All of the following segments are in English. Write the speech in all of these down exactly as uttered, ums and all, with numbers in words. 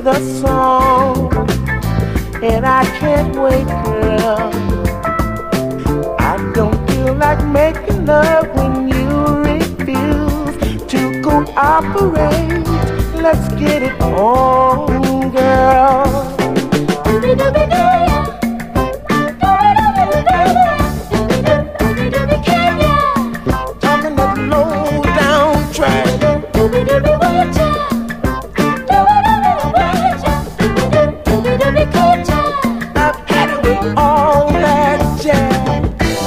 the song, and I can't wait, girl. I don't feel like making love when you refuse to cooperate. Let's get it on, girl. Talking that low down track. I've had it with all that jazz.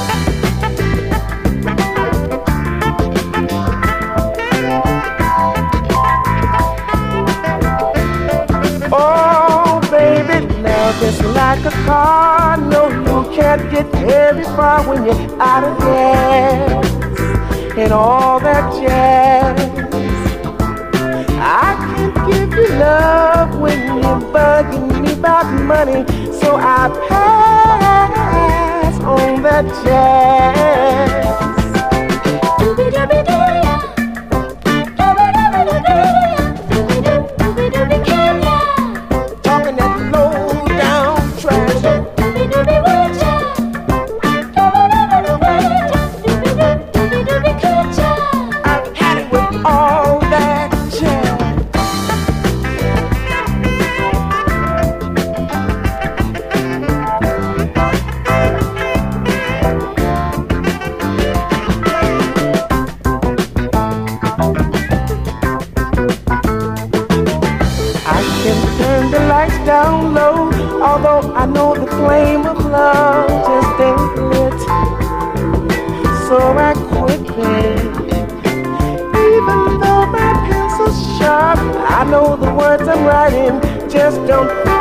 Oh, baby, love is like a car. No, you can't get very far when you're out of gas and all that jazz. I can't give you love when you're bugging me about money, so I pass on that jazz. Talking that low down trash. I've had it with all that jazz. Turn the lights down low, although I know the flame of love just ain't lit. So I quit it. Even though my pencil's sharp, I know the words I'm writing just don't fit.